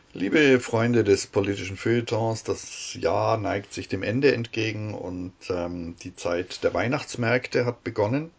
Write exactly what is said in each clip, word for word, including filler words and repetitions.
Liebe Freunde des politischen Feuilletons, das Jahr neigt sich dem Ende entgegen und ähm, die Zeit der Weihnachtsmärkte hat begonnen.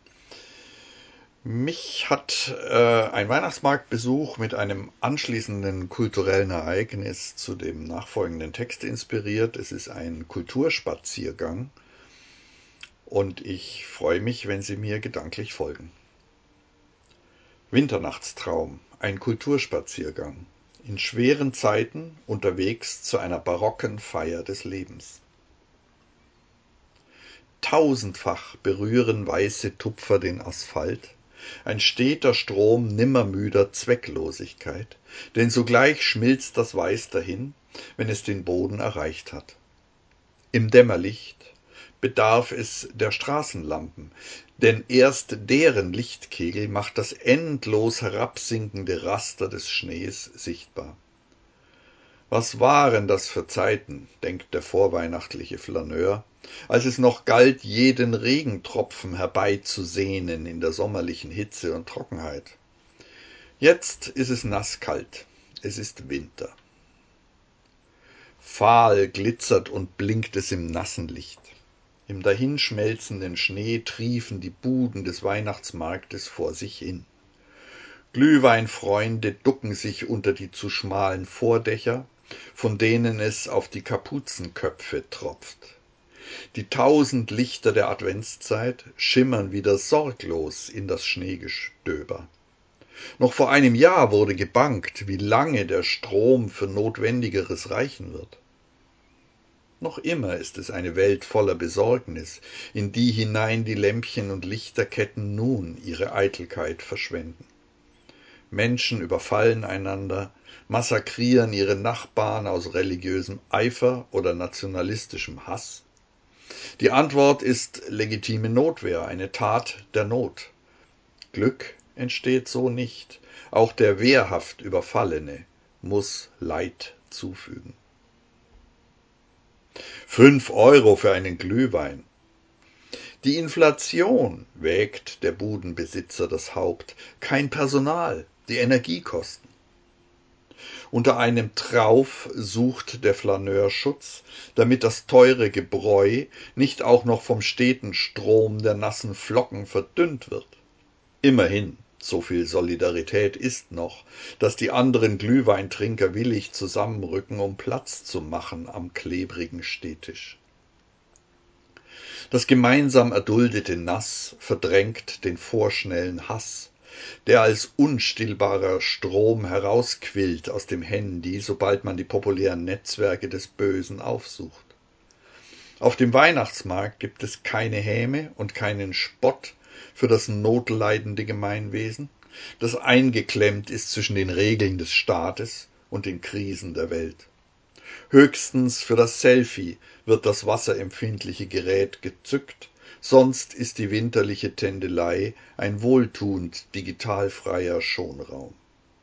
Mich hat äh, ein Weihnachtsmarktbesuch mit einem anschließenden kulturellen Ereignis zu dem nachfolgenden Text inspiriert. Es ist ein Kulturspaziergang und ich freue mich, wenn Sie mir gedanklich folgen. Winternachtstraum, ein Kulturspaziergang. In schweren Zeiten unterwegs zu einer barocken Feier des Lebens. Tausendfach berühren weiße Tupfer den Asphalt, ein steter Strom nimmermüder Zwecklosigkeit, denn sogleich schmilzt das Weiß dahin, wenn es den Boden erreicht hat. Im Dämmerlicht bedarf es der Straßenlampen, denn erst deren Lichtkegel macht das endlos herabsinkende Raster des Schnees sichtbar. Was waren das für Zeiten, denkt der vorweihnachtliche Flaneur, als es noch galt, jeden Regentropfen herbeizusehnen in der sommerlichen Hitze und Trockenheit. Jetzt ist es nasskalt, es ist Winter. Fahl glitzert und blinkt es im nassen Licht. Im dahinschmelzenden Schnee triefen die Buden des Weihnachtsmarktes vor sich hin. Glühweinfreunde ducken sich unter die zu schmalen Vordächer, von denen es auf die Kapuzenköpfe tropft. Die tausend Lichter der Adventszeit schimmern wieder sorglos in das Schneegestöber. Noch vor einem Jahr wurde gebangt, wie lange der Strom für Notwendigeres reichen wird. Noch immer ist es eine Welt voller Besorgnis, in die hinein die Lämpchen und Lichterketten nun ihre Eitelkeit verschwenden. Menschen überfallen einander, massakrieren ihre Nachbarn aus religiösem Eifer oder nationalistischem Hass. Die Antwort ist legitime Notwehr, eine Tat der Not. Glück entsteht so nicht. Auch der wehrhaft Überfallene muss Leid zufügen. Fünf Euro für einen Glühwein. Die Inflation, wägt der Budenbesitzer das Haupt, kein Personal, die Energiekosten. Unter einem Trauf sucht der Flaneur Schutz, damit das teure Gebräu nicht auch noch vom steten Strom der nassen Flocken verdünnt wird. Immerhin, so viel Solidarität ist noch, dass die anderen Glühweintrinker willig zusammenrücken, um Platz zu machen am klebrigen Stehtisch. Das gemeinsam erduldete Nass verdrängt den vorschnellen Hass, der als unstillbarer Strom herausquillt aus dem Handy, sobald man die populären Netzwerke des Bösen aufsucht. Auf dem Weihnachtsmarkt gibt es keine Häme und keinen Spott für das notleidende Gemeinwesen, das eingeklemmt ist zwischen den Regeln des Staates und den Krisen der Welt. Höchstens für das Selfie wird das wasserempfindliche Gerät gezückt, sonst ist die winterliche Tändelei ein wohltuend digitalfreier Schonraum.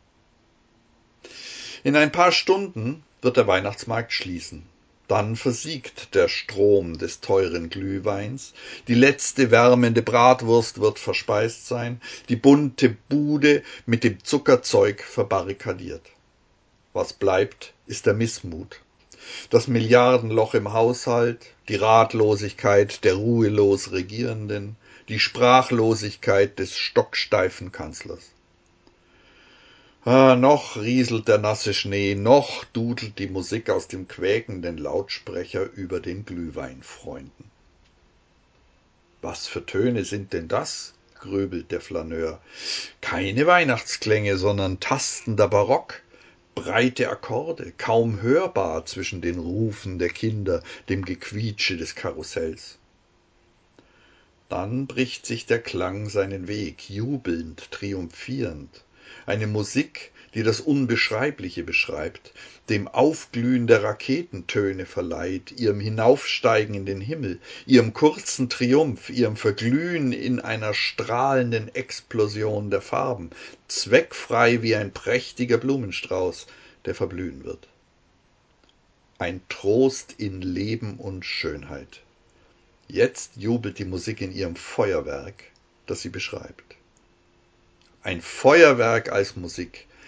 In ein paar Stunden wird der Weihnachtsmarkt schließen. Dann versiegt der Strom des teuren Glühweins, die letzte wärmende Bratwurst wird verspeist sein, die bunte Bude mit dem Zuckerzeug verbarrikadiert. Was bleibt, ist der Missmut. Das Milliardenloch im Haushalt, die Ratlosigkeit der ruhelos Regierenden, die Sprachlosigkeit des stocksteifen Kanzlers. Ah, noch rieselt der nasse Schnee, noch dudelt die Musik aus dem quäkenden Lautsprecher über den Glühweinfreunden. Was für Töne sind denn das? Grübelt der Flaneur. Keine Weihnachtsklänge, sondern tastender Barock. Breite Akkorde, kaum hörbar zwischen den Rufen der Kinder, dem Gequietsche des Karussells. Dann bricht sich der Klang seinen Weg, jubelnd, triumphierend. Eine Musik, die das Unbeschreibliche beschreibt, dem Aufglühen der Raketentöne verleiht, ihrem Hinaufsteigen in den Himmel, ihrem kurzen Triumph, ihrem Verglühen in einer strahlenden Explosion der Farben, zweckfrei wie ein prächtiger Blumenstrauß, der verblühen wird. Ein Trost in Leben und Schönheit. Jetzt jubelt die Musik in ihrem Feuerwerk, das sie beschreibt. Ein Feuerwerk als Musik.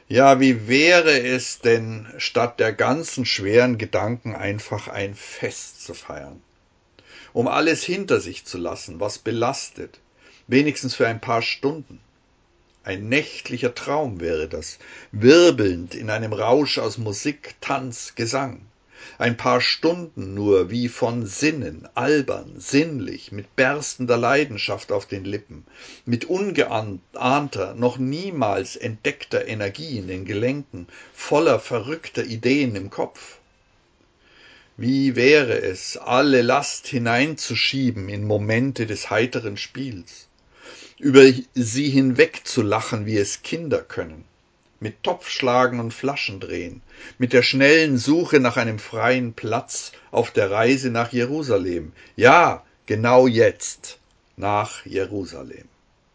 Ja, wie wäre es denn, statt der ganzen schweren Gedanken einfach ein Fest zu feiern, um alles hinter sich zu lassen, was belastet, wenigstens für ein paar Stunden. Ein nächtlicher Traum wäre das, wirbelnd in einem Rausch aus Musik, Tanz, Gesang. Ein paar Stunden nur wie von Sinnen, albern, sinnlich, mit berstender Leidenschaft auf den Lippen, mit ungeahnter, noch niemals entdeckter Energie in den Gelenken, voller verrückter Ideen im Kopf. Wie wäre es, alle Last hineinzuschieben in Momente des heiteren Spiels, über sie hinweg zu lachen, wie es Kinder können, mit Topfschlagen und Flaschendrehen, mit der schnellen Suche nach einem freien Platz auf der Reise nach Jerusalem. Ja, genau jetzt, nach Jerusalem.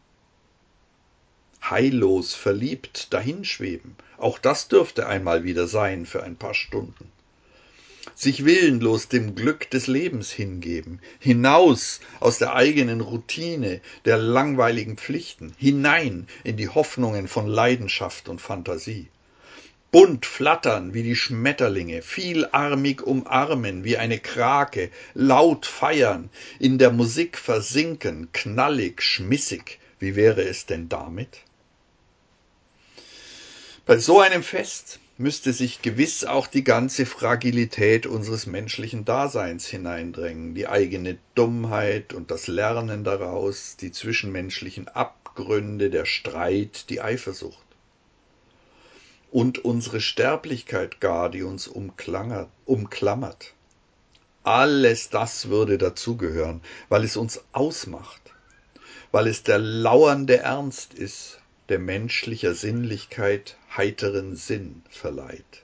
Heillos verliebt dahinschweben, auch das dürfte einmal wieder sein für ein paar Stunden. Sich willenlos dem Glück des Lebens hingeben, hinaus aus der eigenen Routine, der langweiligen Pflichten, hinein in die Hoffnungen von Leidenschaft und Fantasie. Bunt flattern wie die Schmetterlinge, vielarmig umarmen wie eine Krake, laut feiern, in der Musik versinken, knallig, schmissig. Wie wäre es denn damit? Bei so einem Fest müsste sich gewiss auch die ganze Fragilität unseres menschlichen Daseins hineindrängen, die eigene Dummheit und das Lernen daraus, die zwischenmenschlichen Abgründe, der Streit, die Eifersucht. Und unsere Sterblichkeit gar, die uns umklammert. Alles das würde dazugehören, weil es uns ausmacht, weil es der lauernde Ernst ist, der menschlicher Sinnlichkeit heiteren Sinn verleiht.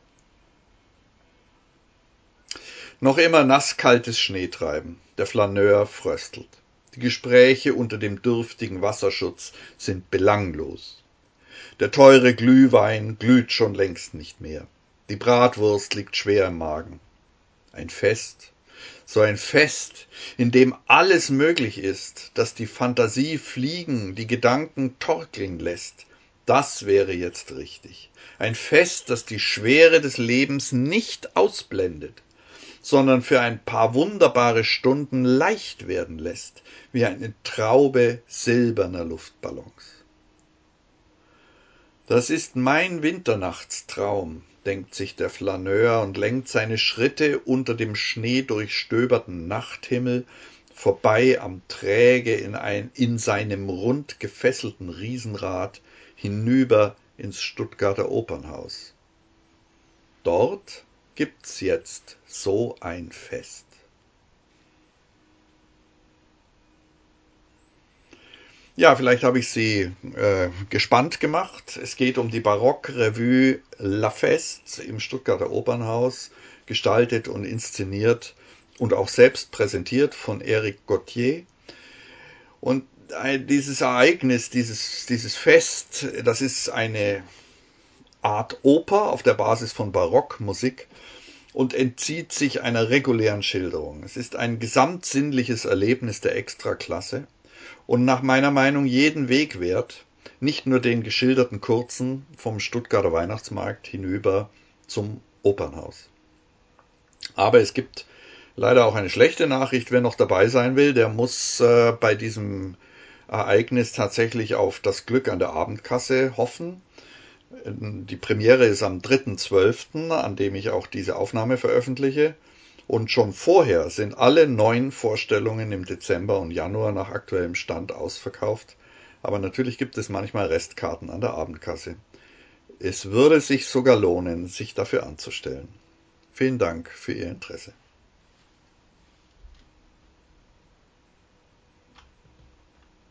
Noch immer nasskaltes Schneetreiben, der Flaneur fröstelt. Die Gespräche unter dem dürftigen Wasserschutz sind belanglos. Der teure Glühwein glüht schon längst nicht mehr. Die Bratwurst liegt schwer im Magen. Ein Fest, so ein Fest, in dem alles möglich ist, das die Fantasie fliegen, die Gedanken torkeln lässt, das wäre jetzt richtig. Ein Fest, das die Schwere des Lebens nicht ausblendet, sondern für ein paar wunderbare Stunden leicht werden lässt, wie eine Traube silberner Luftballons. Das ist mein Winternachtstraum, denkt sich der Flaneur und lenkt seine Schritte unter dem schneedurchstöberten Nachthimmel vorbei am träge in, ein, in seinem rund gefesselten Riesenrad hinüber ins Stuttgarter Opernhaus. Dort gibt's jetzt so ein Fest. Ja, vielleicht habe ich Sie äh, gespannt gemacht. Es geht um die Barockrevue La Feste im Stuttgarter Opernhaus, gestaltet und inszeniert und auch selbst präsentiert von Eric Gauthier. Und ein, dieses Ereignis, dieses, dieses Fest, das ist eine Art Oper auf der Basis von Barockmusik und entzieht sich einer regulären Schilderung. Es ist ein gesamtsinnliches Erlebnis der Extraklasse und nach meiner Meinung jeden Weg wert, nicht nur den geschilderten Kurzen vom Stuttgarter Weihnachtsmarkt hinüber zum Opernhaus. Aber es gibt leider auch eine schlechte Nachricht, wer noch dabei sein will, der muss äh, bei diesem Ereignis tatsächlich auf das Glück an der Abendkasse hoffen. Die Premiere ist am dritten zwölften, an dem ich auch diese Aufnahme veröffentliche. Und schon vorher sind alle neun Vorstellungen im Dezember und Januar nach aktuellem Stand ausverkauft. Aber natürlich gibt es manchmal Restkarten an der Abendkasse. Es würde sich sogar lohnen, sich dafür anzustellen. Vielen Dank für Ihr Interesse.